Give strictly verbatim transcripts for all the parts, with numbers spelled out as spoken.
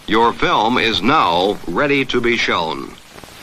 Your film is now ready to be shown.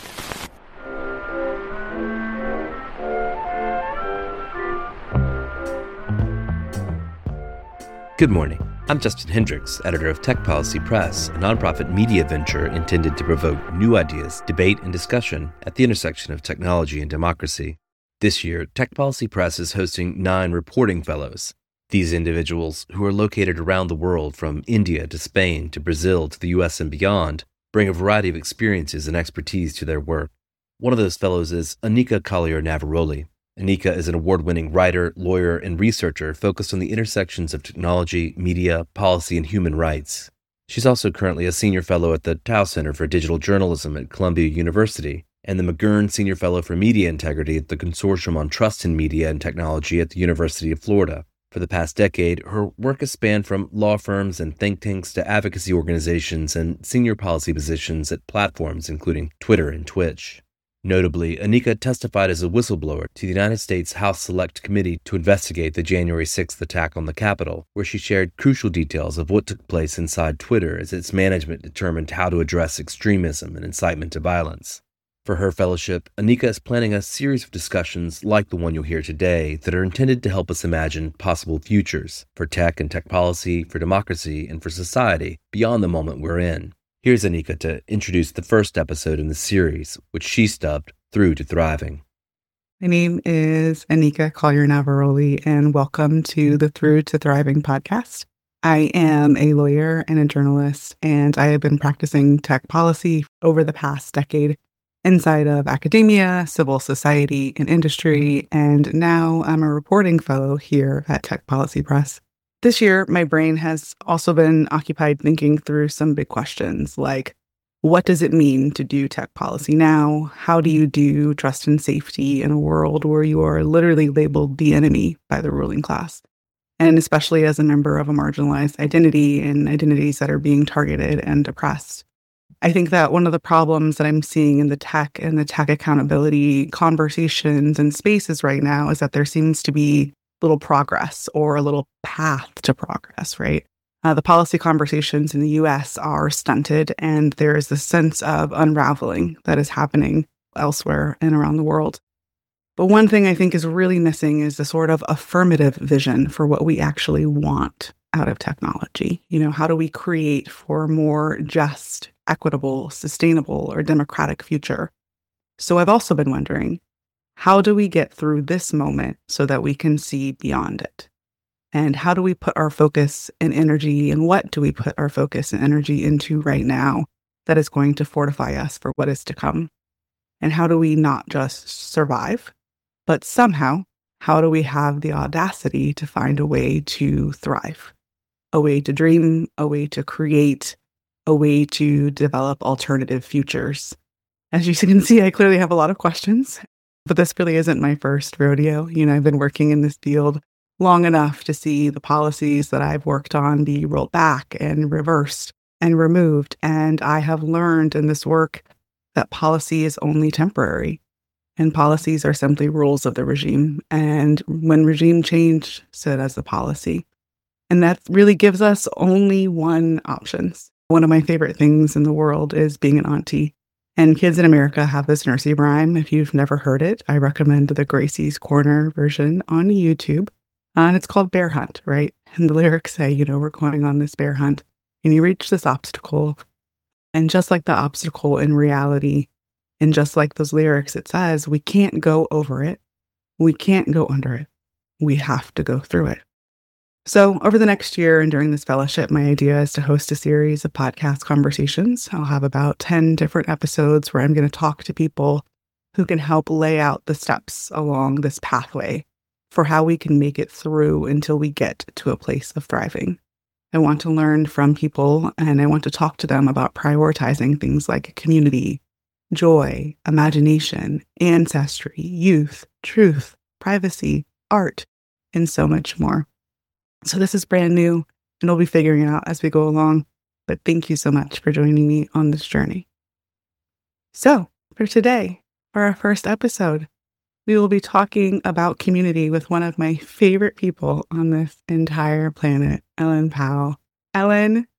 Good morning. I'm Justin Hendricks, editor of Tech Policy Press, a nonprofit media venture intended to provoke new ideas, debate, and discussion at the intersection of technology and democracy. This year, Tech Policy Press is hosting nine reporting fellows. These individuals, who are located around the world from India to Spain to Brazil to the U S and beyond, bring a variety of experiences and expertise to their work. One of those fellows is Anika Collier-Navaroli. Anika is an award-winning writer, lawyer, and researcher focused on the intersections of technology, media, policy, and human rights. She's also currently a senior fellow at the Tow Center for Digital Journalism at Columbia University and the McGurn Senior Fellow for Media Integrity at the Consortium on Trust in Media and Technology at the University of Florida. For the past decade, her work has spanned from law firms and think tanks to advocacy organizations and senior policy positions at platforms including Twitter and Twitch. Notably, Anika testified as a whistleblower to the United States House Select Committee to investigate the January sixth attack on the Capitol, where she shared crucial details of what took place inside Twitter as its management determined how to address extremism and incitement to violence. For her fellowship, Anika is planning a series of discussions like the one you'll hear today that are intended to help us imagine possible futures for tech and tech policy, for democracy, and for society beyond the moment we're in. Here's Anika to introduce the first episode in the series, which she stubbed Through to Thriving. My name is Anika Collier-Navaroli, and welcome to the Through to Thriving podcast. I am a lawyer and a journalist, and I have been practicing tech policy over the past decade inside of academia, civil society, and industry, and now I'm a reporting fellow here at Tech Policy Press. This year, my brain has also been occupied thinking through some big questions like, what does it mean to do tech policy now? How do you do trust and safety in a world where you are literally labeled the enemy by the ruling class? And especially as a member of a marginalized identity and identities that are being targeted and oppressed. I think that one of the problems that I'm seeing in the tech and the tech accountability conversations and spaces right now is that there seems to be little progress or a little path to progress, right? Uh, the policy conversations in the U S are stunted, and there is this sense of unraveling that is happening elsewhere and around the world. But one thing I think is really missing is the sort of affirmative vision for what we actually want out of technology. You know, how do we create for a more just, equitable, sustainable, or democratic future? So I've also been wondering, how do we get through this moment so that we can see beyond it? And how do we put our focus and energy, and what do we put our focus and energy into right now that is going to fortify us for what is to come? And how do we not just survive, but somehow, how do we have the audacity to find a way to thrive? A way to dream, a way to create, a way to develop alternative futures. As you can see, I clearly have a lot of questions. But this really isn't my first rodeo. You know, I've been working in this field long enough to see the policies that I've worked on be rolled back and reversed and removed. And I have learned in this work that policy is only temporary. And policies are simply rules of the regime. And when regime change, so does the policy. And that really gives us only one option. One of my favorite things in the world is being an auntie. And kids in America have this nursery rhyme. If you've never heard it, I recommend the Gracie's Corner version on YouTube. Uh, and it's called Bear Hunt, right? And the lyrics say, you know, we're going on this bear hunt. And you reach this obstacle. And just like the obstacle in reality, and just like those lyrics, it says, we can't go over it. We can't go under it. We have to go through it. So over the next year and during this fellowship, my idea is to host a series of podcast conversations. I'll have about ten different episodes where I'm going to talk to people who can help lay out the steps along this pathway for how we can make it through until we get to a place of thriving. I want to learn from people, and I want to talk to them about prioritizing things like community, joy, imagination, ancestry, youth, truth, privacy, art, and so much more. So this is brand new, and we'll be figuring it out as we go along. But thank you so much for joining me on this journey. So for today, for our first episode, we will be talking about community with one of my favorite people on this entire planet, Ellen Pao. Ellen,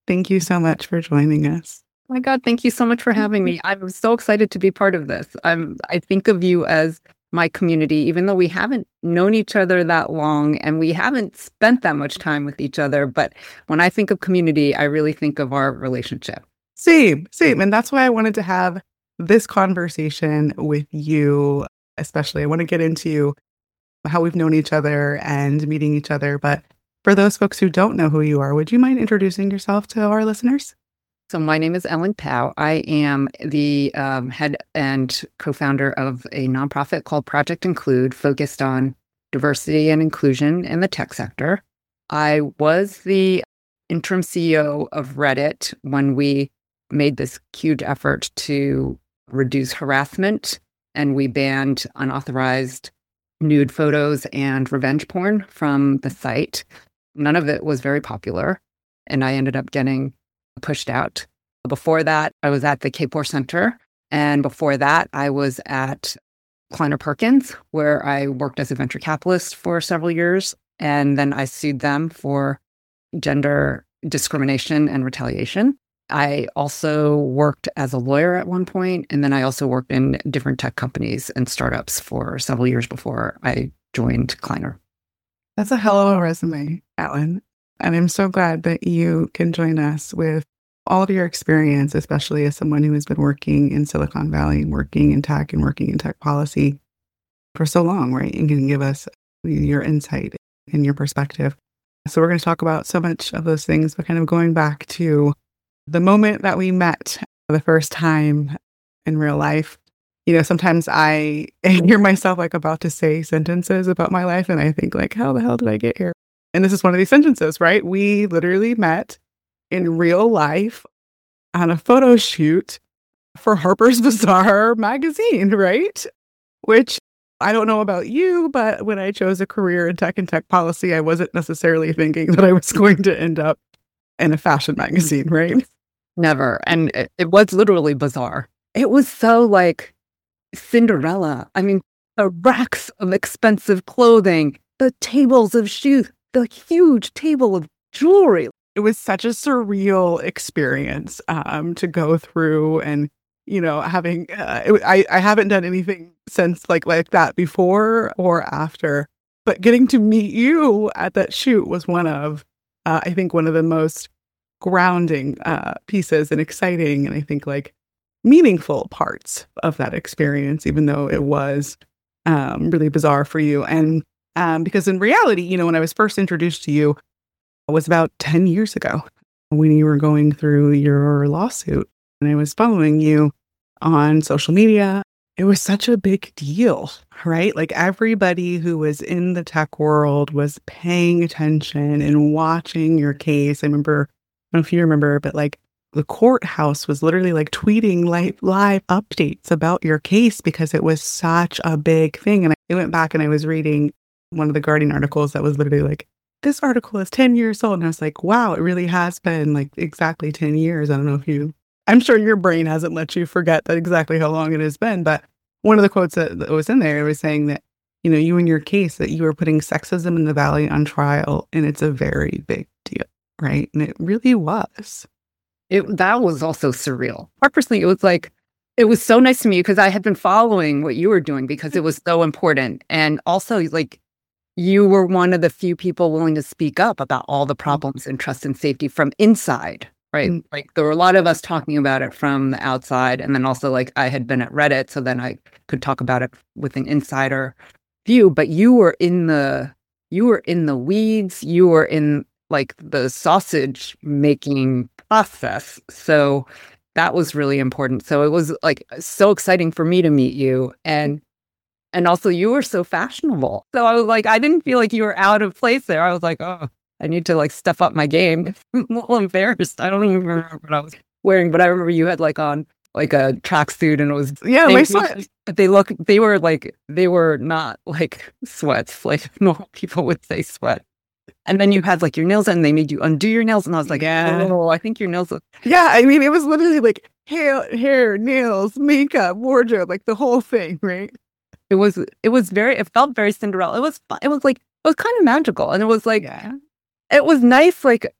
thank you so much for joining us. Oh my God, thank you so much for having me. I'm so excited to be part of this. I'm, I think of you as my community, even though we haven't known each other that long and we haven't spent that much time with each other. But when I think of community, I really think of our relationship. Same, same. And that's why I wanted to have this conversation with you, especially. I want to get into how we've known each other and meeting each other. But for those folks who don't know who you are, would you mind introducing yourself to our listeners? So my name is Ellen Pao. I am the um, head and co-founder of a nonprofit called Project Include, focused on diversity and inclusion in the tech sector. I was the interim C E O of Reddit when we made this huge effort to reduce harassment, and we banned unauthorized nude photos and revenge porn from the site. None of it was very popular, and I ended up getting pushed out. Before that, I was at the Kapor Center. And before that, I was at Kleiner Perkins, where I worked as a venture capitalist for several years. And then I sued them for gender discrimination and retaliation. I also worked as a lawyer at one point, and then I also worked in different tech companies and startups for several years before I joined Kleiner. That's a hell of a resume, Ellen. And I'm so glad that you can join us with all of your experience, especially as someone who has been working in Silicon Valley, working in tech and working in tech policy for so long, right? And can give us your insight and your perspective. So we're going to talk about so much of those things, but kind of going back to the moment that we met the first time in real life. You know, sometimes I hear myself like about to say sentences about my life, and I think like, how the hell did I get here? And this is one of these sentences, right? We literally met in real life on a photo shoot for Harper's Bazaar magazine, right? Which I don't know about you, but when I chose a career in tech and tech policy, I wasn't necessarily thinking that I was going to end up in a fashion magazine, right? Never. And it, it was literally bizarre. It was so like Cinderella. I mean, the racks of expensive clothing, the tables of shoes, the huge table of jewelry. It was such a surreal experience um, to go through, and you know, having uh, it, I I haven't done anything since like like that before or after, but getting to meet you at that shoot was one of uh, I think one of the most grounding uh, pieces and exciting, and I think like meaningful parts of that experience, even though it was um, really bizarre for you. And um, because in reality, you know, when I was first introduced to you, it was about ten years ago when you were going through your lawsuit, and I was following you on social media. It was such a big deal, right? Like everybody who was in the tech world was paying attention and watching your case. I remember, I don't know if you remember, but like the courthouse was literally like tweeting live, live updates about your case because it was such a big thing. And I went back and I was reading one of the Guardian articles that was literally like, this article is ten years old. And I was like, wow, it really has been like exactly ten years. I don't know if you, I'm sure your brain hasn't let you forget that exactly how long it has been. But one of the quotes that, that was in there was saying that, you know, you in your case, that you were putting sexism in the Valley on trial, and it's a very big deal, right? And it really was. It, that was also surreal. Personally, it was like, it was so nice to me because I had been following what you were doing because it was so important. And also like, you were one of the few people willing to speak up about all the problems in trust and safety from inside, right? Mm-hmm. Like there were a lot of us talking about it from the outside. And then also like I had been at Reddit, so then I could talk about it with an insider view. But you were in the, you were in the weeds. You were in like the sausage making process. So that was really important. So it was like so exciting for me to meet you. And And also you were so fashionable. So I was like, I didn't feel like you were out of place there. I was like, oh, I need to like step up my game. I'm a little embarrassed. I don't even remember what I was wearing, but I remember you had like on like a tracksuit and it was, yeah, my sweats. They look, they were like, they were not like sweats, like normal people would say sweat. And then you had like your nails and they made you undo your nails. And I was like, yeah, oh, I think your nails look. Yeah, I mean, it was literally like hair, hair, nails, makeup, wardrobe, like the whole thing, right? It was, it was very, it felt very Cinderella. It was fun. It was like, it was kind of magical. And it was like, yeah. It was nice, like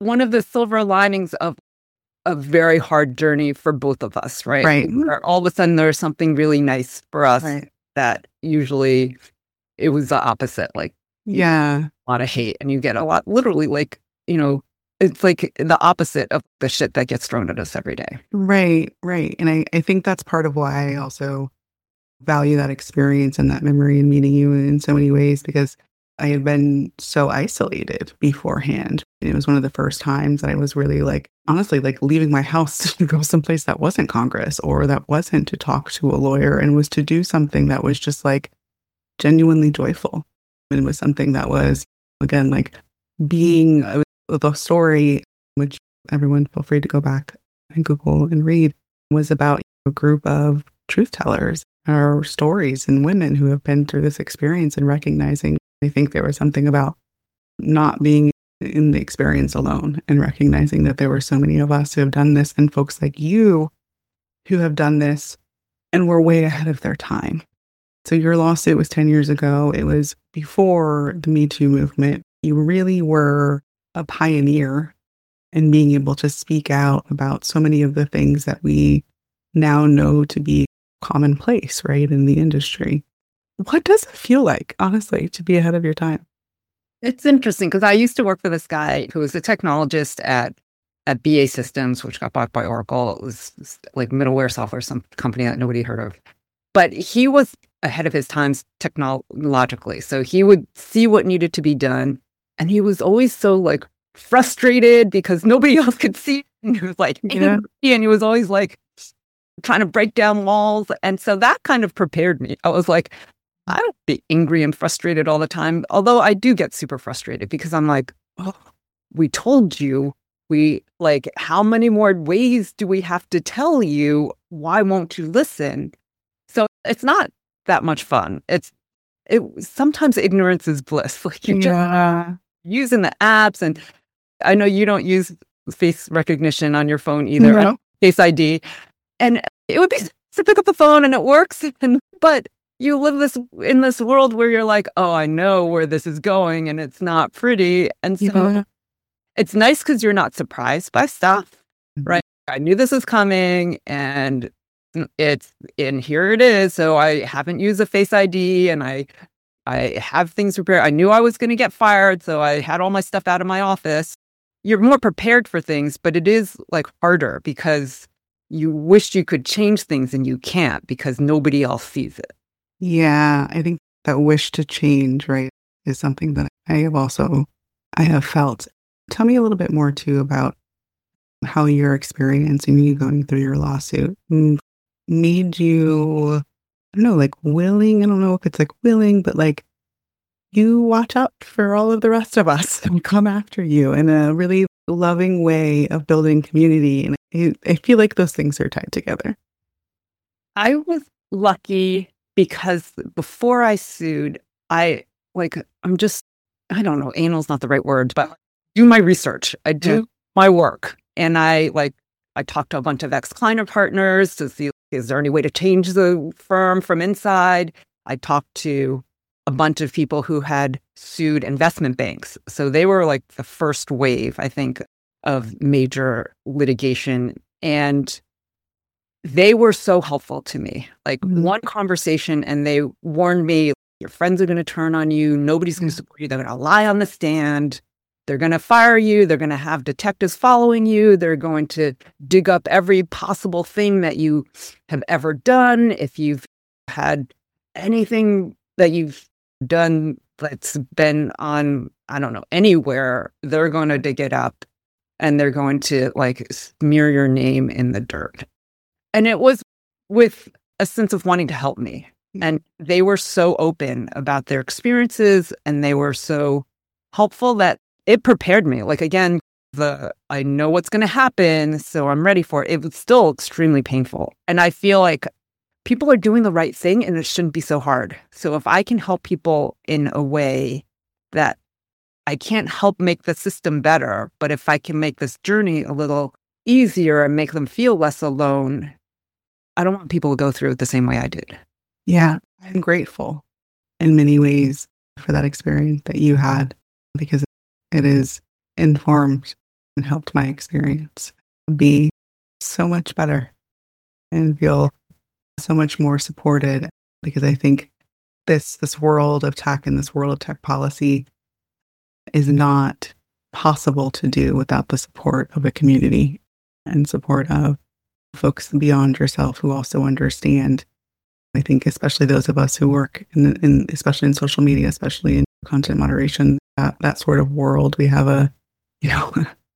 one of the silver linings of a very hard journey for both of us, right? Right. Where all of a sudden there's something really nice for us Right. that usually it was the opposite, like Yeah. a lot of hate, and you get a lot, literally, like, you know, it's like the opposite of the shit that gets thrown at us every day. Right. Right. And I, I think that's part of why I also value that experience and that memory and meeting you in so many ways, because I had been so isolated beforehand. It was one of the first times that I was really like, honestly, like leaving my house to go someplace that wasn't Congress or that wasn't to talk to a lawyer, and was to do something that was just like genuinely joyful. And it was something that was, again, like being uh, the story, which everyone feel free to go back and Google and read, was about a group of truth tellers or stories and women who have been through this experience and recognizing. I think there was something about not being in the experience alone and recognizing that there were so many of us who have done this, and folks like you who have done this and were way ahead of their time. So your lawsuit was ten years ago. It was before the Me Too movement. You really were a pioneer in being able to speak out about so many of the things that we now know to be commonplace, right, in the industry. What does it feel like, honestly, to be ahead of your time? It's interesting because I used to work for this guy who was a technologist at at B A Systems, which got bought by Oracle. It was like middleware software, some company that nobody heard of. But he was ahead of his times technologically. So he would see what needed to be done. And he was always so like frustrated because nobody else could see. And he was like, Yeah. and he was always like trying to break down walls. And so that kind of prepared me. I was like, I don't be angry and frustrated all the time. Although I do get super frustrated because I'm like, oh, we told you. We like, how many more ways do we have to tell you? Why won't you listen? So it's not that much fun. It's it sometimes ignorance is bliss. Like you're Yeah. just using the apps, and I know you don't use face recognition on your phone either. No. Face I D, and it would be to pick up the phone and it works, and but you live this in this world where you're like, oh, I know where this is going, and it's not pretty, and so Yeah. it's nice because you're not surprised by stuff, Mhm. right? I knew this was coming, and it's and here it is. So I haven't used a Face I D, and I I have things prepared. I knew I was going to get fired, so I had all my stuff out of my office. You're more prepared for things, but it is like harder because you wish you could change things and you can't because nobody else sees it. Yeah, I think that wish to change, right, is something that I have also, I have felt. Tell me a little bit more too about how your experience and you going through your lawsuit m- made you, I don't know, like willing, I don't know if it's like willing, but like you watch out for all of the rest of us and come after you in a really loving way of building community. And I, I feel like those things are tied together. I was lucky because before I sued, I like, I'm just, I don't know, anal's not the right word, but do my research. I do Yeah. my work. And I like, I talked to a bunch of ex-Kleiner partners to see, is there any way to change the firm from inside? I talked to a bunch of people who had sued investment banks. So they were like the first wave, I think, of major litigation. And they were so helpful to me. Like Mhm. one conversation, and they warned me, your friends are going to turn on you. Nobody's going to support you. They're going to lie on the stand. They're going to fire you. They're going to have detectives following you. They're going to dig up every possible thing that you have ever done. If you've had anything that you've done that's been on, I don't know, anywhere, they're going to dig it up and they're going to like smear your name in the dirt. And it was with a sense of wanting to help me. And they were so open about their experiences and they were so helpful that it prepared me. Like, again, the I know what's going to happen, so I'm ready for it. It was still extremely painful. And I feel like people are doing the right thing and it shouldn't be so hard. So if I can help people in a way that I can't help make the system better, but if I can make this journey a little easier and make them feel less alone, I don't want people to go through it the same way I did. Yeah, I'm grateful in many ways for that experience that you had because it is informed and helped my experience be so much better and feel so much more supported, because I think this this world of tech and this world of tech policy is not possible to do without the support of a community and support of folks beyond yourself who also understand. I think especially those of us who work in, in especially in social media, especially in content moderation, that, that sort of world, we have a, you know,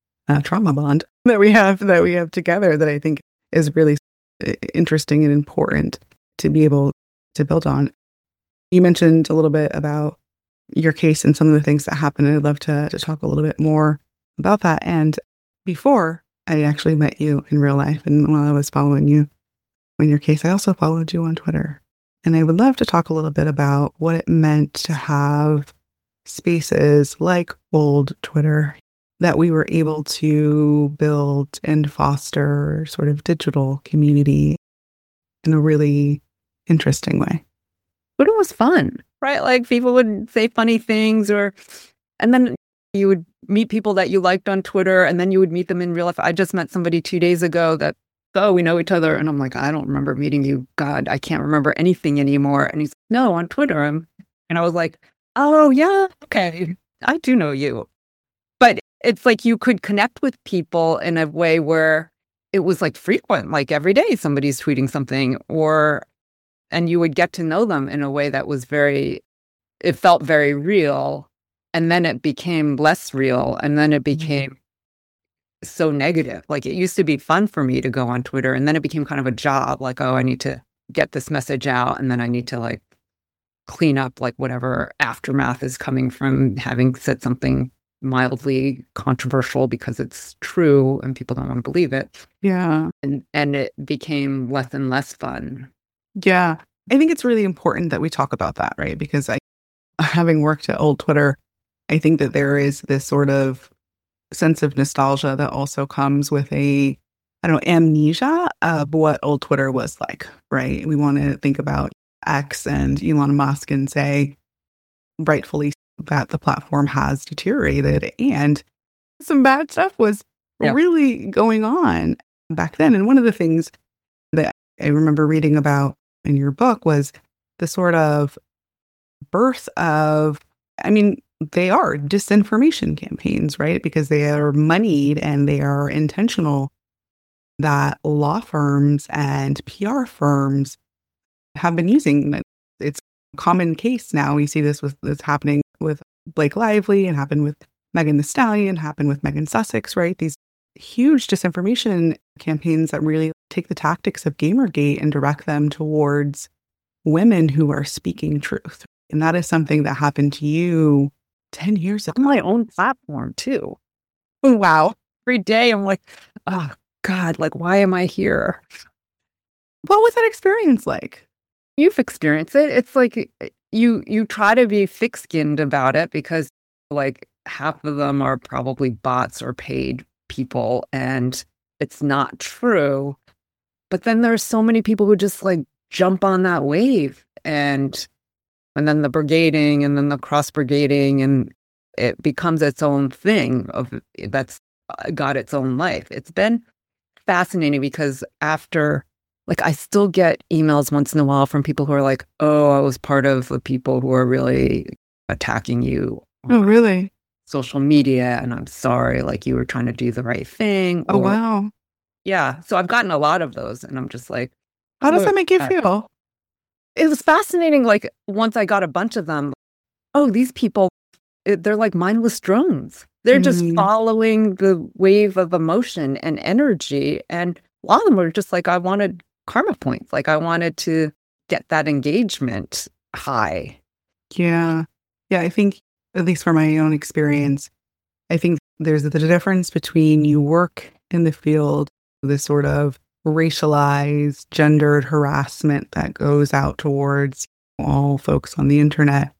a trauma bond that we have that we have together that I think is really interesting and important to be able to build on. You mentioned a little bit about your case and some of the things that happened, and I'd love to, to talk a little bit more about that. And before I actually met you in real life, and while I was following you in your case, I also followed you on Twitter. And I would love to talk a little bit about what it meant to have spaces like old Twitter that we were able to build and foster sort of digital community in a really interesting way. But it was fun, right? Like people would say funny things, or, and then you would meet people that you liked on Twitter, and then you would meet them in real life. I just met somebody two days ago that, oh, we know each other. And I'm like, I don't remember meeting you. God, I can't remember anything anymore. And he's like, no, on Twitter. I'm, and I was like, oh, yeah, okay, I do know you. But it's like you could connect with people in a way where it was like frequent, like every day somebody's tweeting something, or, and you would get to know them in a way that was very, it felt very real. And then it became less real. And then it became mm-hmm. so negative. Like it used to be fun for me to go on Twitter, and then it became kind of a job. Like, oh, I need to get this message out, and then I need to like clean up like whatever aftermath is coming from having said something mildly controversial because it's true and people don't want to believe it. Yeah. And and it became less and less fun. Yeah. I think it's really important that we talk about that, right? Because I, having worked at old Twitter, I think that there is this sort of sense of nostalgia that also comes with a, I don't know, amnesia of what old Twitter was like, right? We want to think about X and Elon Musk and say, rightfully, that the platform has deteriorated and some bad stuff was yeah. really going on back then. And one of the things that I remember reading about in your book was the sort of birth of, I mean, they are disinformation campaigns, right? Because they are moneyed and they are intentional, that law firms and P R firms have been using. It's a common case now. We see this with this happening with Blake Lively, and happened with Megan Thee Stallion, happened with Megan Sussex, right? These huge disinformation campaigns that really take the tactics of Gamergate and direct them towards women who are speaking truth. And that is something that happened to you ten years ago. On my own platform too. Wow. Every day I'm like, oh God, like, why am I here? What was that experience like? You've experienced it. It's like you you try to be thick-skinned about it because like half of them are probably bots or paid people and it's not true. But then there's so many people who just like jump on that wave, and and then the brigading and then the cross-brigading, and it becomes its own thing of that's got its own life. It's been fascinating because after, like, I still get emails once in a while from people who are like, oh, I was part of the people who are really attacking you. Oh, really? Social media, and I'm sorry, like you were trying to do the right thing. Oh, or, wow. Yeah. So I've gotten a lot of those, and I'm just like, how does that make you feel? It was fascinating. Like once I got a bunch of them, oh, these people, it, they're like mindless drones. They're just mm. following the wave of emotion and energy. And a lot of them were just like, I wanted karma points. Like I wanted to get that engagement high. Yeah. Yeah. I think, at least for my own experience, I think there's the difference between you work in the field, this sort of racialized, gendered harassment that goes out towards all folks on the internet,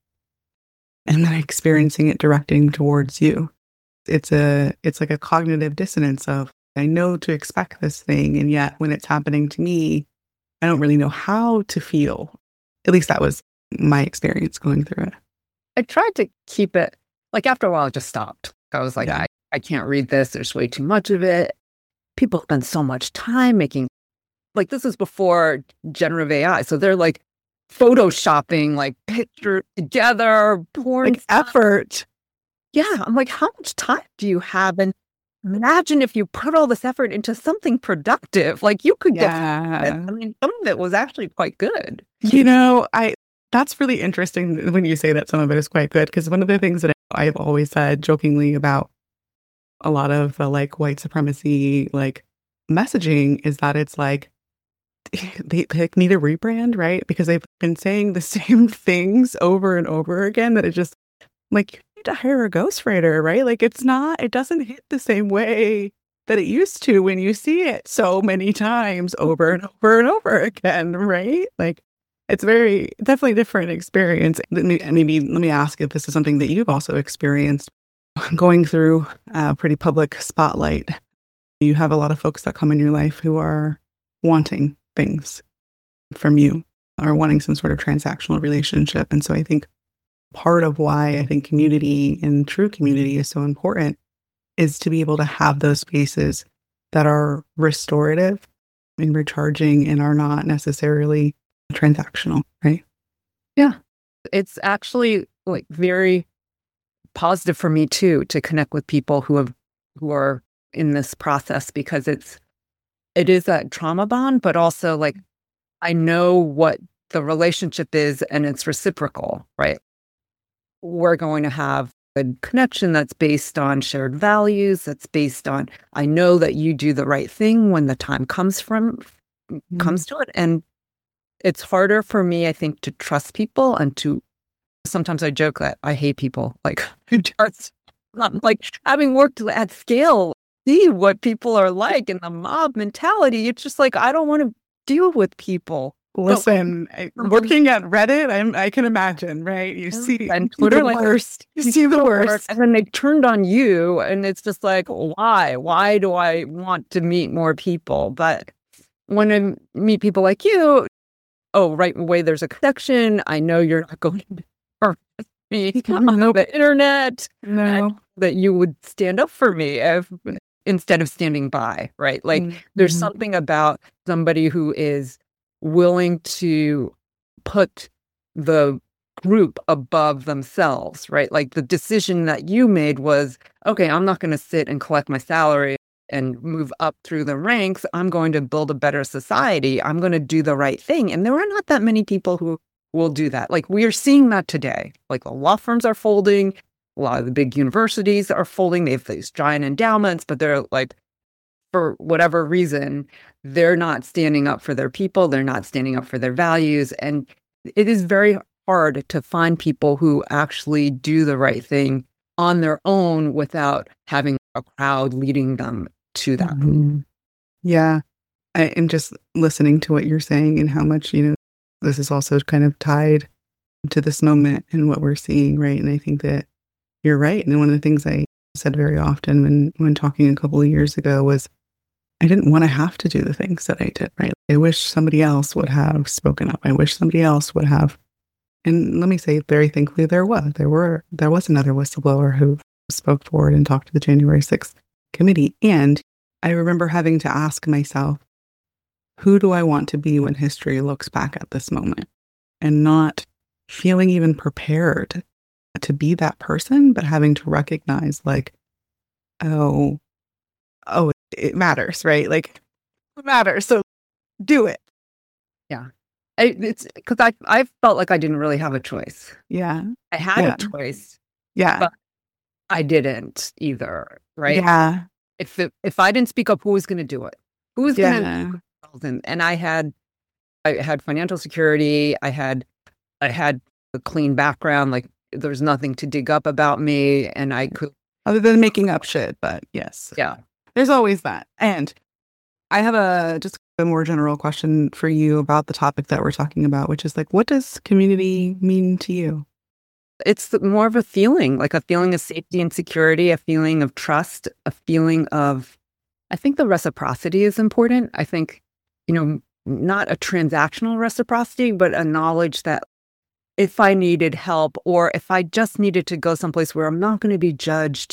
and then experiencing it directing towards you. It's a, it's like a cognitive dissonance of, I know to expect this thing, and yet when it's happening to me, I don't really know how to feel. At least that was my experience going through it. I tried to keep it, like after a while, it just stopped. I was like, yeah. I, I can't read this. There's way too much of it. People spend so much time making, like, this is before generative A I. So they're like photoshopping, like pictures together, pouring Like effort. Yeah. I'm like, how much time do you have? And imagine if you put all this effort into something productive, like you could Yeah. get, I mean, some of it was actually quite good. You know, I that's really interesting when you say that some of it is quite good, because one of the things that I've always said jokingly about a lot of the like white supremacy like messaging is that it's like they, they need a rebrand, right? Because they've been saying the same things over and over again that it just like you need to hire a ghostwriter, right? Like it's not, it doesn't hit the same way that it used to when you see it so many times over and over and over again, right? Like it's very definitely different experience. Maybe, maybe let me ask if this is something that you've also experienced going through a pretty public spotlight. You have a lot of folks that come in your life who are wanting things from you or wanting some sort of transactional relationship. And so I think part of why I think community and true community is so important is to be able to have those spaces that are restorative and recharging and are not necessarily transactional, right? Yeah. It's actually like very positive for me too, to connect with people who have, who are in this process, because it's, it is a trauma bond, but also like, I know what the relationship is and it's reciprocal, right? We're going to have a connection that's based on shared values, that's based on, I know that you do the right thing when the time comes from, mm-hmm. comes to it. And it's harder for me, I think, to trust people and to, sometimes I joke that I hate people, like, who just, not like having worked at scale, see what people are like and the mob mentality. It's just like, I don't want to deal with people. Listen, but, working at Reddit, I'm, I can imagine, right? You see and Twitter, the like, worst. You see the worst. And then they turned on you, and it's just like, why? Why do I want to meet more people? But when I meet people like you, oh, right away, there's a connection. I know you're not going to hurt me on the internet. No. That you would stand up for me if, instead of standing by, right? Like, mm-hmm. there's something about somebody who is willing to put the group above themselves, right? Like the decision that you made was, okay, I'm not going to sit and collect my salary and move up through the ranks. I'm going to build a better society. I'm going to do the right thing. And there are not that many people who will do that. Like we are seeing that today. Like the law firms are folding. A lot of the big universities are folding. They have these giant endowments, but they're like, for whatever reason, they're not standing up for their people. They're not standing up for their values. And it is very hard to find people who actually do the right thing on their own without having a crowd leading them to that. Mm-hmm. Yeah. I, and just listening to what you're saying and how much, you know, this is also kind of tied to this moment and what we're seeing, right? And I think that you're right. And one of the things I said very often when, when talking a couple of years ago was, I didn't want to have to do the things that I did, right? I wish somebody else would have spoken up. I wish somebody else would have. And let me say, very thankfully, there was. There were, there was another whistleblower who spoke forward and talked to the January sixth committee. And I remember having to ask myself, who do I want to be when history looks back at this moment? And not feeling even prepared to be that person, but having to recognize like, oh, oh, it matters, right? Like it matters. So do it. Yeah. I, it's because I, I felt like I didn't really have a choice. Yeah. I had yeah. a choice. Yeah. But I didn't either. Right. Yeah. If it, if I didn't speak up, who was going to do it? Who was yeah. going to? And, and I had, I had financial security. I had, I had a clean background. Like there was nothing to dig up about me, and I could, other than making up shit. But yes. Yeah. There's always that. And I have a just a more general question for you about the topic that we're talking about, which is like, what does community mean to you? It's more of a feeling, like a feeling of safety and security, a feeling of trust, a feeling of, I think the reciprocity is important. I think, you know, not a transactional reciprocity, but a knowledge that if I needed help or if I just needed to go someplace where I'm not going to be judged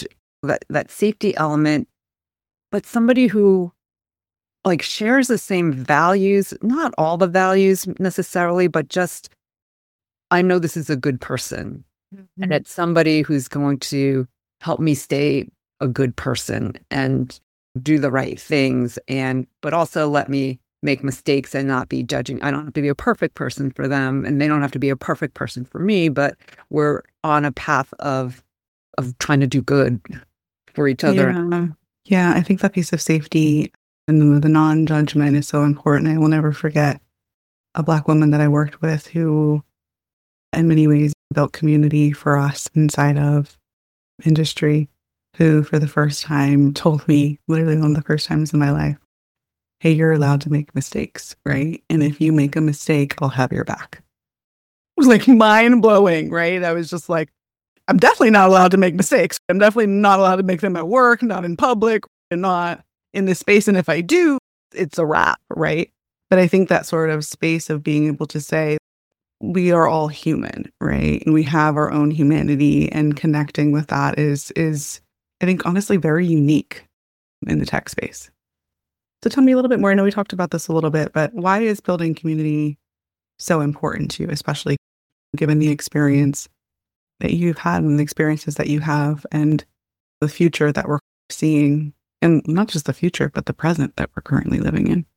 that, that safety element, but somebody who like shares the same values, not all the values necessarily, but just, I know this is a good person. Mm-hmm. And it's somebody who's going to help me stay a good person and do the right things, and but also let me make mistakes and not be judging. I don't have to be a perfect person for them, and they don't have to be a perfect person for me, but we're on a path of of trying to do good for each other. Yeah, yeah, I think that piece of safety and the non-judgment is so important. I will never forget a Black woman that I worked with who, in many ways, built community for us inside of industry, who for the first time told me, literally one of the first times in my life, hey, you're allowed to make mistakes, right? And if you make a mistake, I'll have your back. It was like mind blowing, right? I was just like, I'm definitely not allowed to make mistakes. I'm definitely not allowed to make them at work, not in public, and not in this space. And if I do, it's a wrap, right? But I think that sort of space of being able to say, we are all human, right? And we have our own humanity, and connecting with that is, is I think, honestly, very unique in the tech space. So tell me a little bit more. I know we talked about this a little bit, but why is building community so important to you, especially given the experience that you've had and the experiences that you have and the future that we're seeing, and not just the future, but the present that we're currently living in?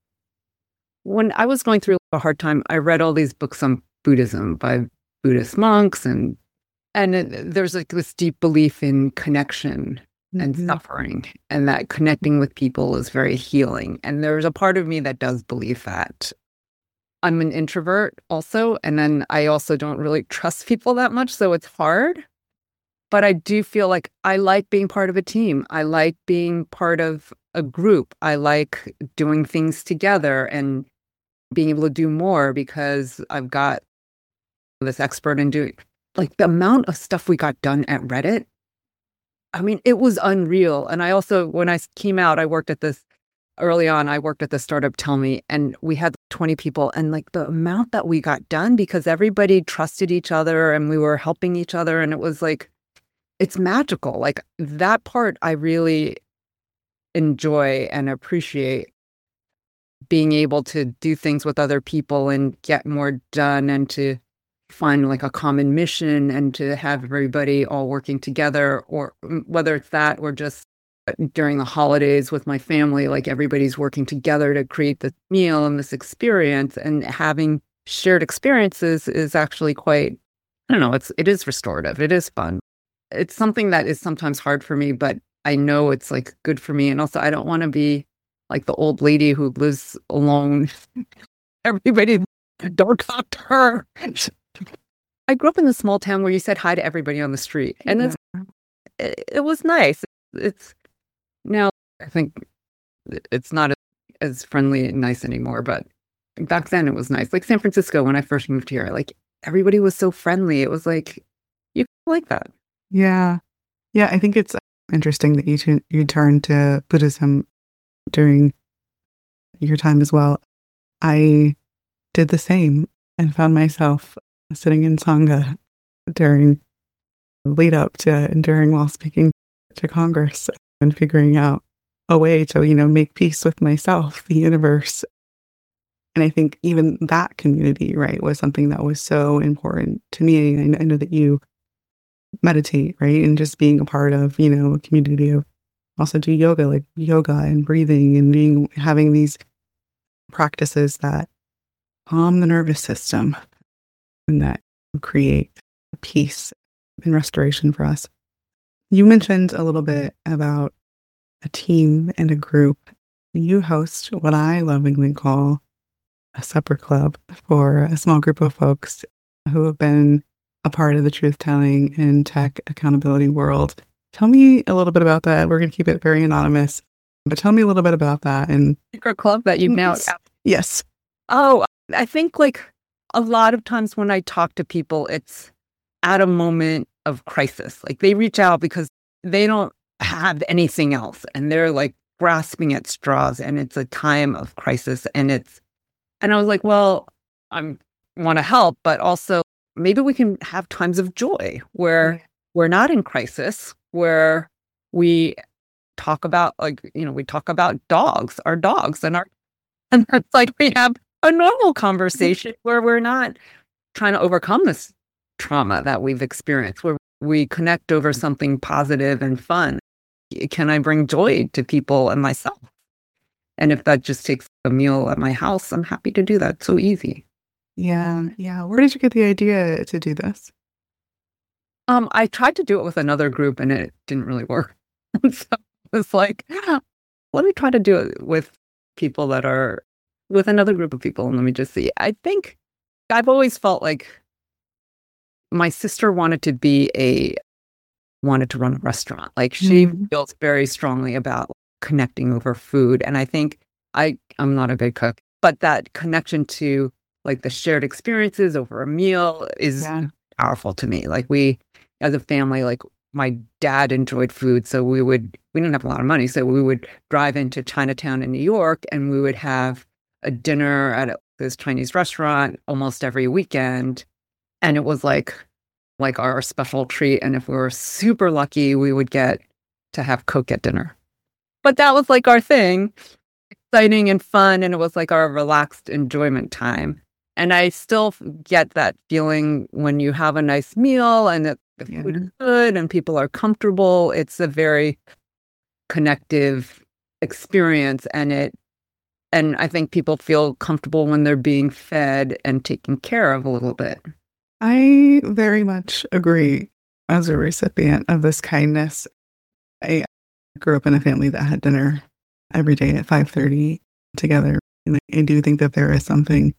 When I was going through a hard time, I read all these books on Buddhism by Buddhist monks, and and it, there's like this deep belief in connection and mm-hmm. suffering, and that connecting with people is very healing. And there's a part of me that does believe that. I'm an introvert also, and then I also don't really trust people that much, so it's hard. But I do feel like I like being part of a team. I like being part of a group. I like doing things together and being able to do more because I've got this expert in doing, like, the amount of stuff we got done at Reddit. I mean, it was unreal. And I also, when I came out, I worked at this early on, I worked at the startup Tell Me, and we had twenty people, and like the amount that we got done because everybody trusted each other and we were helping each other. And it was like, it's magical. Like, that part I really enjoy and appreciate, being able to do things with other people and get more done, and to find like a common mission, and to have everybody all working together, or whether it's that or just during the holidays with my family, like everybody's working together to create this meal and this experience, and having shared experiences is actually quite, I don't know, it's, it is restorative. It is fun. It's something that is sometimes hard for me, but I know it's like good for me. And also I don't want to be like the old lady who lives alone. Everybody, don't talk to her. I grew up in a small town where you said hi to everybody on the street, and it's, it, it was nice. It's now, I think it's not as friendly and nice anymore, but back then it was nice. Like San Francisco, when I first moved here, like everybody was so friendly. It was like, you like that. Yeah. Yeah. I think it's interesting that you, t- you turned to Buddhism during your time as well. I did the same and found myself sitting in Sangha during the lead up to and during while speaking to Congress, and figuring out a way to, you know, make peace with myself, the universe. And I think even that community, right, was something that was so important to me. I know that you meditate, right? And just being a part of, you know, a community of also do yoga, like yoga and breathing, and being, having these practices that calm the nervous system and that create peace and restoration for us. You mentioned a little bit about a team and a group. You host what I lovingly call a supper club for a small group of folks who have been a part of the truth-telling and tech accountability world. Tell me a little bit about that. We're going to keep it very anonymous, but tell me a little bit about that. And secret club that you've now... Yes. Oh, I think like a lot of times when I talk to people, it's at a moment of crisis. Like they reach out because they don't have anything else, and they're like grasping at straws, and it's a time of crisis. And it's, and I was like, well, I want to help, but also maybe we can have times of joy where we're not in crisis, where we talk about, like, you know, we talk about dogs, our dogs, and our, and it's like we have a normal conversation where we're not trying to overcome this trauma that we've experienced, where we connect over something positive and fun. Can I bring joy to people and myself? And if that just takes a meal at my house, I'm happy to do that. It's so easy. Yeah. Yeah. Where did you get the idea to do this? Um, I tried to do it with another group and it didn't really work. So it was like, yeah, let me try to do it with people that are with another group of people. And let me just see. I think I've always felt like my sister wanted to be a, wanted to run a restaurant. Like she mm. feels very strongly about connecting over food. And I think I, I'm not a good cook, but that connection to like the shared experiences over a meal is yeah. powerful to me. Like we, as a family, like my dad enjoyed food. So we would, we didn't have a lot of money. So we would drive into Chinatown in New York and we would have a dinner at this Chinese restaurant almost every weekend. And it was like, like our special treat. And if we were super lucky, we would get to have Coke at dinner. But that was like our thing, exciting and fun. And it was like our relaxed enjoyment time. And I still get that feeling when you have a nice meal and the, the yeah. food is good and people are comfortable. It's a very connective experience. And it, and I think people feel comfortable when they're being fed and taken care of a little bit. I very much agree. As a recipient of this kindness, I grew up in a family that had dinner every day at five thirty together. And I do think that there is something,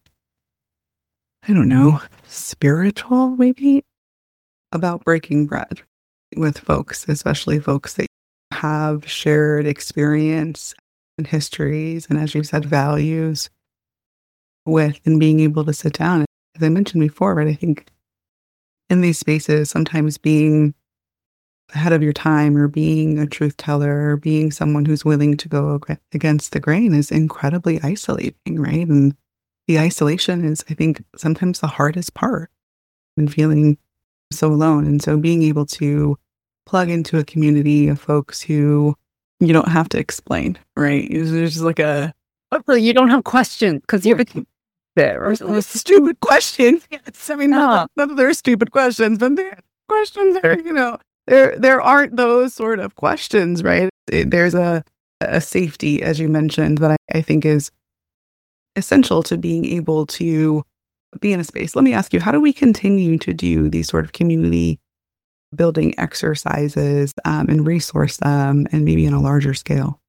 I don't know, spiritual maybe, about breaking bread with folks, especially folks that have shared experience and histories, and as you said, values with, and being able to sit down. As I mentioned before, right, I think in these spaces, sometimes being ahead of your time or being a truth teller or being someone who's willing to go against the grain is incredibly isolating, right? And the isolation is, I think, sometimes the hardest part, and feeling so alone. And so being able to plug into a community of folks who you don't have to explain, right? There's just like a... You don't have questions because you're there. Or a stupid question. Yes, I mean, no. not, not that they're stupid questions, but they're questions are, you know, there there aren't those sort of questions, right? It, there's a, a safety, as you mentioned, that I, I think is essential to being able to be in a space. Let me ask you, how do we continue to do these sort of community building exercises um, and resource them and maybe on a larger scale?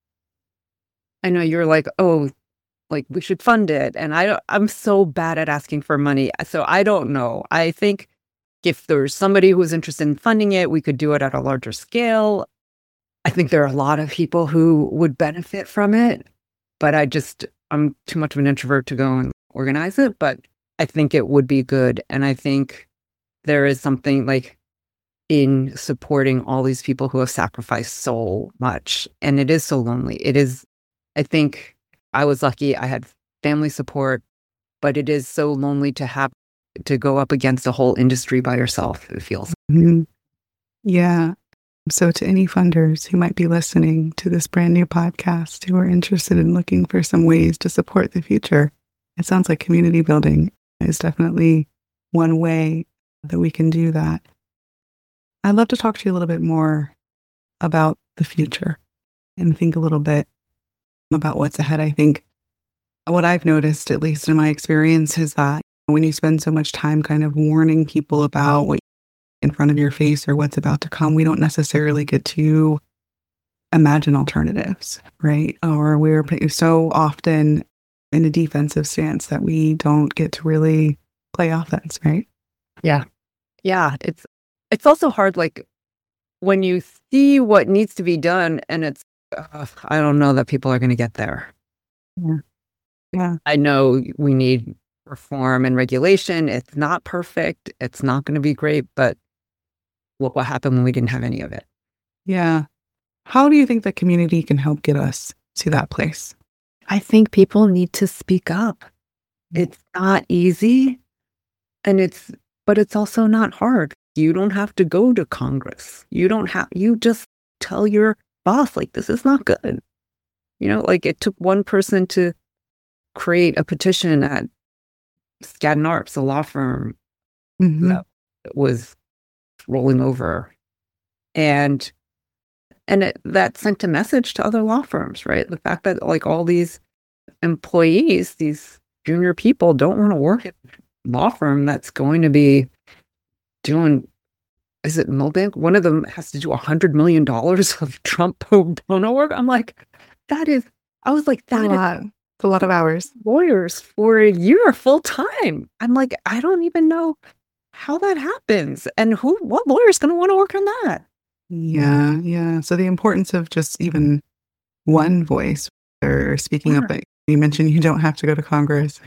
I know you're like, oh, like we should fund it. And I, I'm so bad at asking for money. So I don't know. I think if there's somebody who's interested in funding it, we could do it at a larger scale. I think there are a lot of people who would benefit from it, but I just, I'm too much of an introvert to go and organize it, but I think it would be good. And I think there is something like in supporting all these people who have sacrificed so much. And it is so lonely. It is, I think I was lucky I had family support, but it is so lonely to have to go up against a whole industry by yourself, it feels. Mm-hmm. Yeah. So to any funders who might be listening to this brand new podcast who are interested in looking for some ways to support the future, it sounds like community building is definitely one way that we can do that. I'd love to talk to you a little bit more about the future and think a little bit about what's ahead. I think what I've noticed, at least in my experience, is that when you spend so much time kind of warning people about what in front of your face or what's about to come, we don't necessarily get to imagine alternatives, right? Or we're so often in a defensive stance that we don't get to really play offense, right? Yeah. Yeah. It's, it's also hard, like when you see what needs to be done and it's, uh, I don't know that people are going to get there. Yeah. Yeah. I know we need reform and regulation. It's not perfect. It's not going to be great, but look what happened when we didn't have any of it. Yeah. How do you think the community can help get us to that place? I think people need to speak up. It's not easy, and it's, but it's also not hard. You don't have to go to Congress. You don't have, you just tell your boss, like, this is not good. You know, like it took one person to create a petition at Skadden Arps, a law firm Mm-hmm. that was rolling over. And and it, that sent a message to other law firms, right? The fact that like all these employees, these junior people don't want to work at a law firm that's going to be doing, is it Milbank? One of them has to do one hundred million dollars of Trump pro bono work. I'm like, that is, I was like, that a is lot. It's a lot of hours. lawyers for a year full time. I'm like, I don't even know how that happens. And who, what lawyer is going to want to work on that? Yeah, yeah. So the importance of just even one voice or speaking Sure. up. Like you mentioned, you don't have to go to Congress.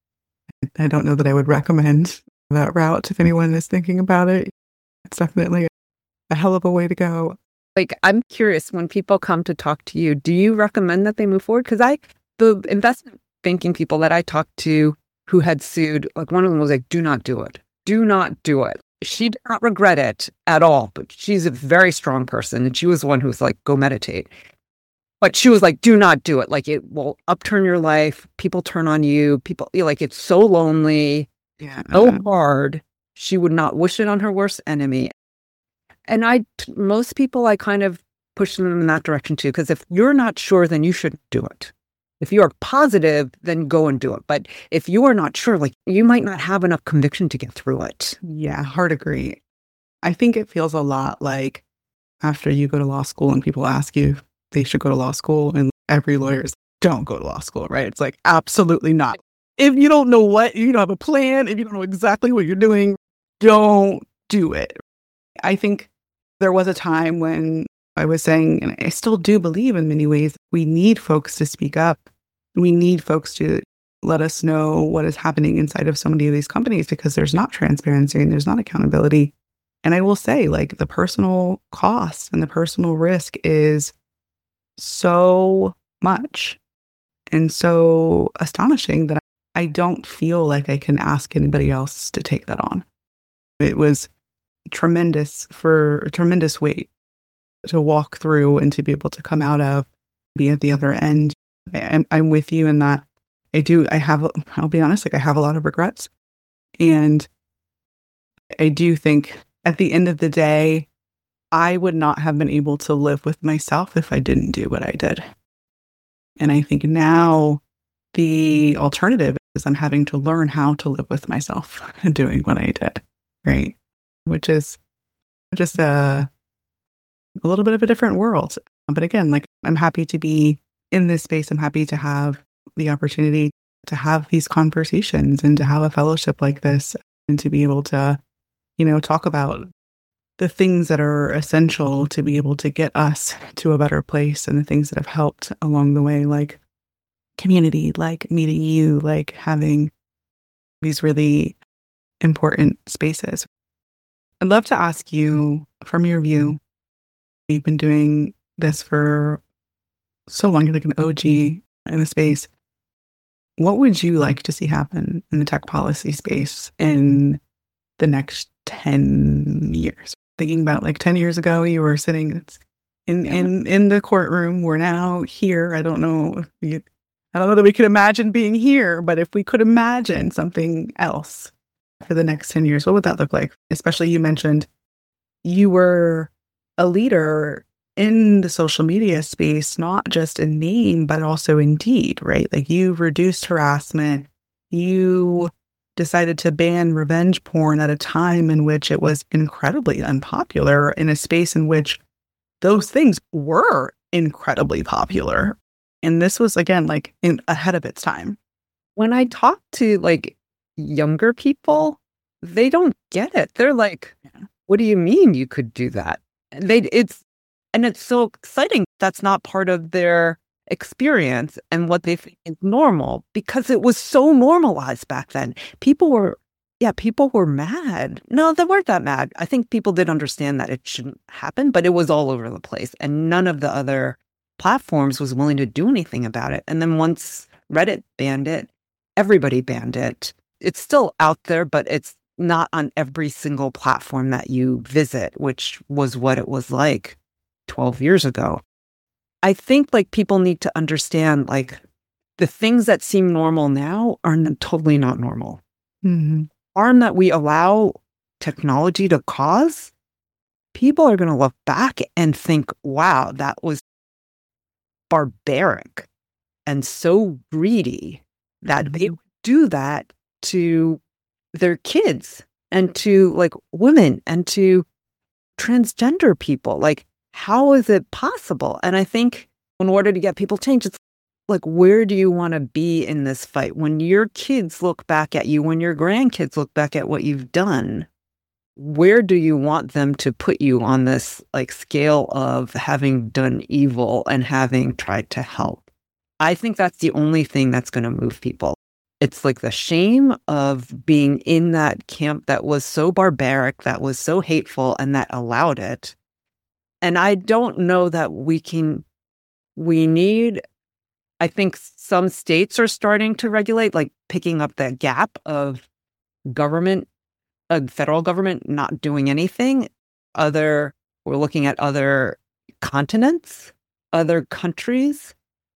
I don't know that I would recommend that route if anyone is thinking about it. It's definitely a hell of a way to go. Like, I'm curious, when people come to talk to you, do you recommend that they move forward? Because I, the investment banking people that I talked to who had sued, like one of them was like, do not do it. Do not do it. She did not regret it at all, but she's a very strong person. And she was the one who was like, go meditate. But she was like, do not do it. Like, it will upturn your life. People turn on you. People, you know, like, it's so lonely, Yeah. so hard. She would not wish it on her worst enemy. And I, most people, I kind of push them in that direction too, because if you're not sure, then you shouldn't do it. If you are positive, then go and do it. But if you are not sure, like, you might not have enough conviction to get through it. Yeah, hard agree. I think it feels a lot like after you go to law school and people ask you if they should go to law school, and every lawyer is, don't go to law school, right? It's like, absolutely not. If you don't know what, you don't have a plan, if you don't know exactly what you're doing, don't do it. I think there was a time when I was saying, and I still do believe in many ways, we need folks to speak up. We need folks to let us know what is happening inside of so many of these companies, because there's not transparency and there's not accountability. And I will say, like, the personal cost and the personal risk is so much and so astonishing that I don't feel like I can ask anybody else to take that on. It was tremendous for a tremendous weight to walk through and to be able to come out of, be at the other end. I'm, I'm with you in that. I do, I have, I'll be honest, like I have a lot of regrets. And I do think at the end of the day, I would not have been able to live with myself if I didn't do what I did. And I think now the alternative is I'm having to learn how to live with myself doing what I did, right? Which is just a, a little bit of a different world. But again, like, I'm happy to be in this space. I'm happy to have the opportunity to have these conversations and to have a fellowship like this and to be able to, you know, talk about the things that are essential to be able to get us to a better place and the things that have helped along the way, like community, like meeting you, like having these really important spaces. I'd love to ask you, from your view, you've been doing this for so long, you're like an O G in the space. What would you like to see happen in the tech policy space in the next ten years? Thinking about, like, ten years ago, you were sitting in, Yeah. in, in the courtroom. We're now here. I don't know if we, I don't know that we could imagine being here, but if we could imagine something else for the next ten years, what would that look like? Especially, you mentioned you were a leader in the social media space, not just in name, but also in deed, right? Like, you reduced harassment. You decided to ban revenge porn at a time in which it was incredibly unpopular, in a space in which those things were incredibly popular. And this was, again, like, in ahead of its time. When I talk to like younger people, they don't get it. They're like, what do you mean you could do that? And they, it's, and it's so exciting. That's not part of their experience and what they think is normal, because it was so normalized back then. People were, yeah, people were mad. No, they weren't that mad. I think people did understand that it shouldn't happen, but it was all over the place. And none of the other platforms was willing to do anything about it. And then once Reddit banned it, everybody banned it. It's still out there, but it's not on every single platform that you visit, which was what it was like twelve years ago. I think like people need to understand like the things that seem normal now are n- totally not normal. Mm-hmm. Harm that we allow technology to cause, people are going to look back and think, wow, that was barbaric and so greedy that Mm-hmm. they would do that to their kids and to like women and to transgender people. Like, how is it possible? And I think in order to get people changed, it's like, where do you want to be in this fight? When your kids look back at you, when your grandkids look back at what you've done, where do you want them to put you on this like scale of having done evil and having tried to help? I think that's the only thing that's going to move people. It's like the shame of being in that camp that was so barbaric, that was so hateful, and that allowed it. And I don't know that we can, we need, I think some states are starting to regulate, like picking up that gap of government, uh, federal government not doing anything. Other, we're looking at other continents, other countries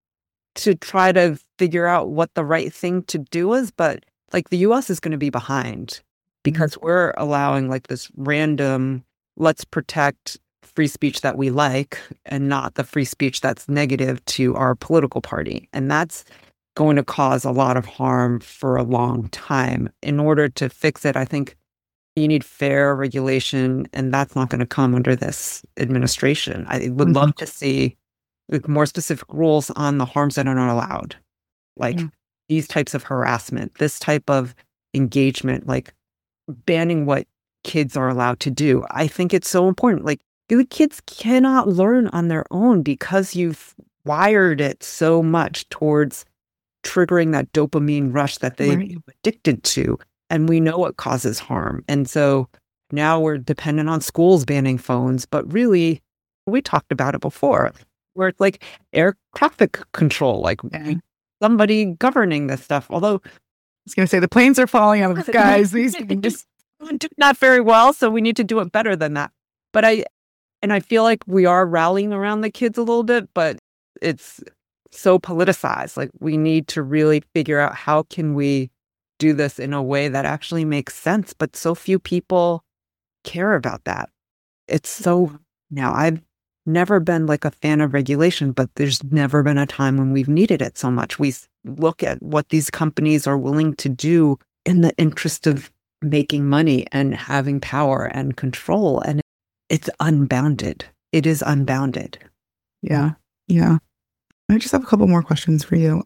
to try to figure out what the right thing to do is. But like the U S is going to be behind because we're allowing like this random, let's protect free speech that we like and not the free speech that's negative to our political party. And that's going to cause a lot of harm for a long time. In order to fix it, I think you need fair regulation, and that's not going to come under this administration. I would Mhm. love to see like more specific rules on the harms that are not allowed, like Yeah. these types of harassment, this type of engagement, like banning what kids are allowed to do. I think it's so important. Like the kids cannot learn on their own because you've wired it so much towards triggering that dopamine rush that they Right. become addicted to. And we know it causes harm. And so now we're dependent on schools banning phones. But really, we talked about it before, where it's like air traffic control, like Yeah. somebody governing this stuff. Although I was going to say the planes are falling out of the skies. These just do not very well, so we need to do it better than that. But I, and I feel like we are rallying around the kids a little bit, but it's so politicized. Like we need to really figure out how can we do this in a way that actually makes sense. But so few people care about that. It's so now I've never been like a fan of regulation, but there's never been a time when we've needed it so much. We look at what these companies are willing to do in the interest of making money and having power and control. And it's unbounded. It is unbounded. Yeah. Yeah. I just have a couple more questions for you.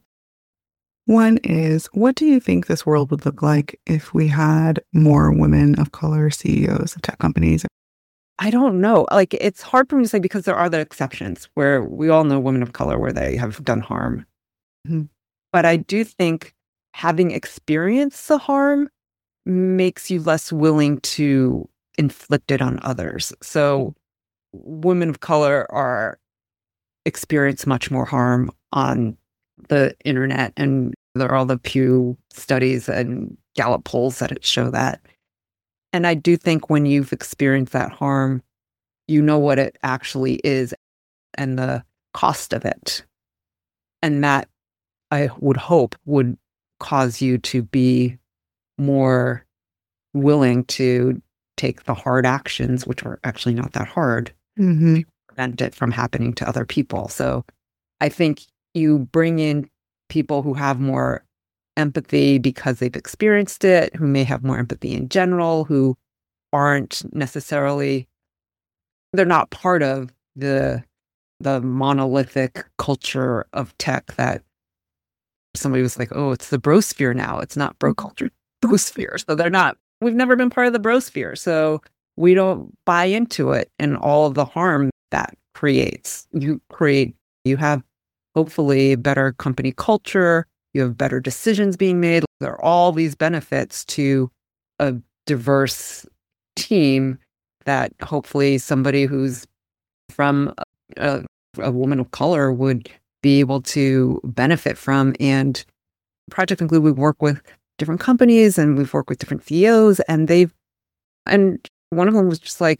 One is, what do you think this world would look like if we had more women of color C E Os of tech companies? I don't know. Like, it's hard for me to say because there are the exceptions where we all know women of color where they have done harm. Mm-hmm. But I do think having experienced the harm makes you less willing to inflict it on others. So women of color are experience much more harm on the internet, and there are all the Pew studies and Gallup polls that show that. And I do think when you've experienced that harm, you know what it actually is and the cost of it. And that, I would hope, would cause you to be more willing to take the hard actions, which are actually not that hard, Mm-hmm. to prevent it from happening to other people. So I think you bring in people who have more empathy because they've experienced it, who may have more empathy in general, who aren't necessarily, they're not part of the the monolithic culture of tech that somebody was like, oh, it's the brosphere now. It's not bro culture, brosphere. So they're not, we've never been part of the brosphere. So we don't buy into it and all of the harm that creates. You create, you have hopefully better company culture, you have better decisions being made. There are all these benefits to a diverse team that hopefully somebody who's from a, a woman of color would be able to benefit from. And Project Include, we work with different companies and we've worked with different C E Os, and they've, and one of them was just like,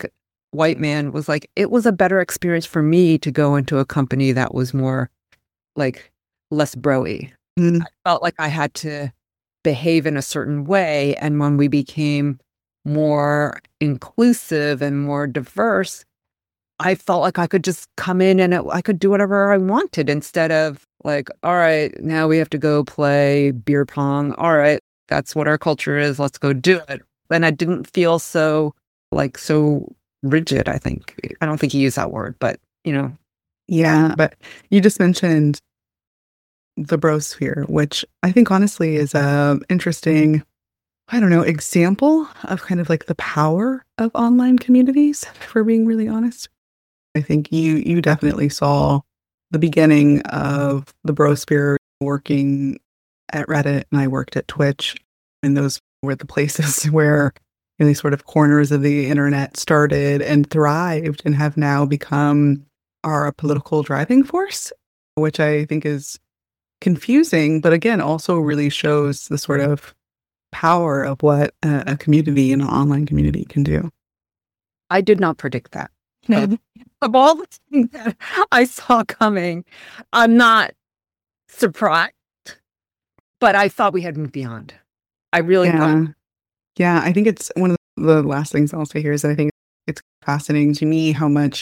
white man was like, it was a better experience for me to go into a company that was more like less bro-y. Mm. I felt like I had to behave in a certain way. And when we became more inclusive and more diverse, I felt like I could just come in and it, I could do whatever I wanted instead of like, all right, now we have to go play beer pong. All right, that's what our culture is. Let's go do it. And I didn't feel so like so rigid, I think. I don't think he used that word, but you know. Yeah, but you just mentioned the brosphere, which I think honestly is a interesting, I don't know, example of kind of like the power of online communities, if we're being really honest. I think you you definitely saw the beginning of the brosphere working at Reddit, and I worked at Twitch, and those were the places where you know, these sort of corners of the internet started and thrived and have now become our political driving force, which I think is confusing, but again, also really shows the sort of power of what a, a community and an online community can do. I did not predict that. Of all the things that I saw coming, I'm not surprised, but I thought we had moved beyond. I really yeah. thought. Yeah, I think it's one of the last things I'll say here is that I think it's fascinating to me how much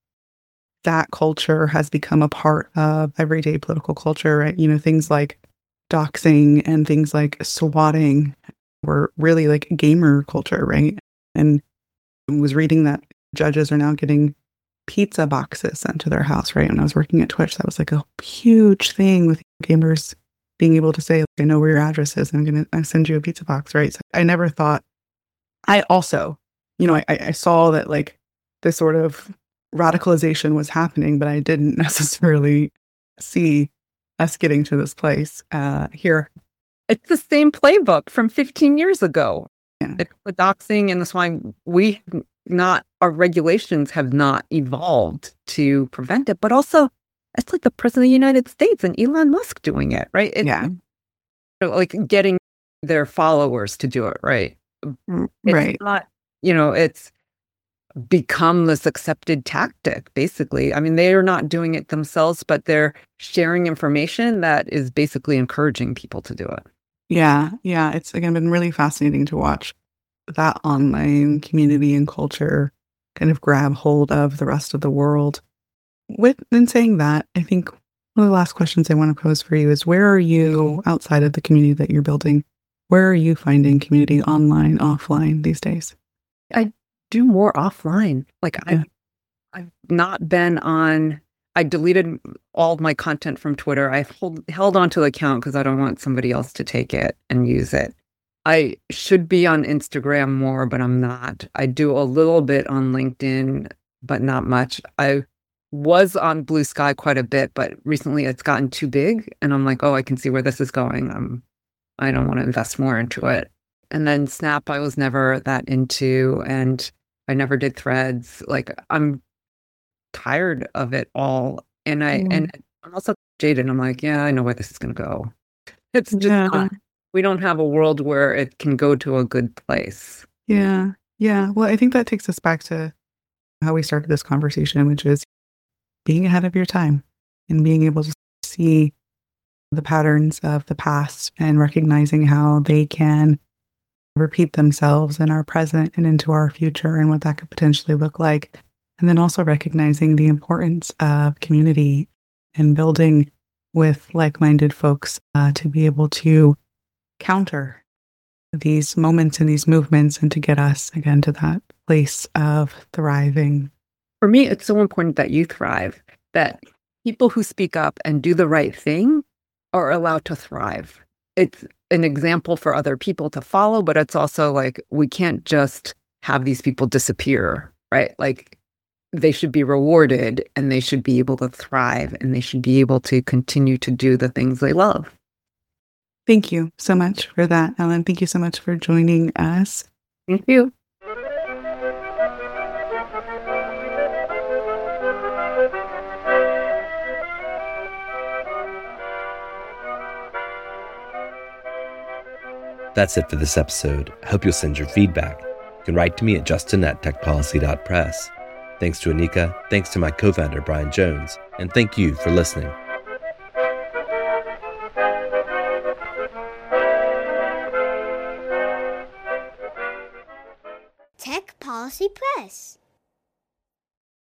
that culture has become a part of everyday political culture, right? You know, things like doxing and things like swatting were really like gamer culture, right? And I was reading that judges are now getting pizza boxes sent to their house, right? When I was working at Twitch, that was like a huge thing with gamers being able to say, I know where your address is. I'm going to send you a pizza box, right? So I never thought, I also, you know, I, I saw that like this sort of radicalization was happening, but I didn't necessarily see us getting to this place uh, here. It's the same playbook from fifteen years ago. Yeah. It's the doxing and the swine. We not, our regulations have not evolved to prevent it, but also it's like the president of the United States and Elon Musk doing it, right? It's, yeah. Like getting their followers to do it, right? It's right. not, you know, it's become this accepted tactic, basically. I mean, they are not doing it themselves, but they're sharing information that is basically encouraging people to do it. Yeah. Yeah. It's, again, been really fascinating to watch that online community and culture kind of grab hold of the rest of the world. With in saying that, I think one of the last questions I want to pose for you is, where are you outside of the community that you're building? Where are you finding community online, offline these days? I do more offline. Like Yeah. I've, I've not been on, I deleted all of my content from Twitter. I hold, held onto the account because I don't want somebody else to take it and use it. I should be on Instagram more, but I'm not. I do a little bit on LinkedIn, but not much. I was on Blue Sky quite a bit, but recently it's gotten too big. And I'm like, oh, I can see where this is going. I'm, I don't want to invest more into it. And then Snap, I was never that into, and I never did Threads. Like, I'm tired of it all. And I, mm. and I'm also jaded. I'm like, yeah, I know where this is going to go. It's just yeah. not, we don't have a world where it can go to a good place. Yeah. Yeah. Well, I think that takes us back to how we started this conversation, which is being ahead of your time and being able to see the patterns of the past and recognizing how they can repeat themselves in our present and into our future and what that could potentially look like. And then also recognizing the importance of community and building with like-minded folks uh, to be able to counter these moments and these movements and to get us again to that place of thriving. For me, it's so important that you thrive, that people who speak up and do the right thing are allowed to thrive. It's an example for other people to follow, but it's also like, we can't just have these people disappear, right? Like, they should be rewarded and they should be able to thrive and they should be able to continue to do the things they love. Thank you so much for that, Ellen. Thank you so much for joining us. Thank you. That's it for this episode. I hope you'll send your feedback. can write to me at justin at techpolicy dot press. Thanks to Anika, thanks to my co-founder Brian Jones, and thank you for listening. Tech Policy Press.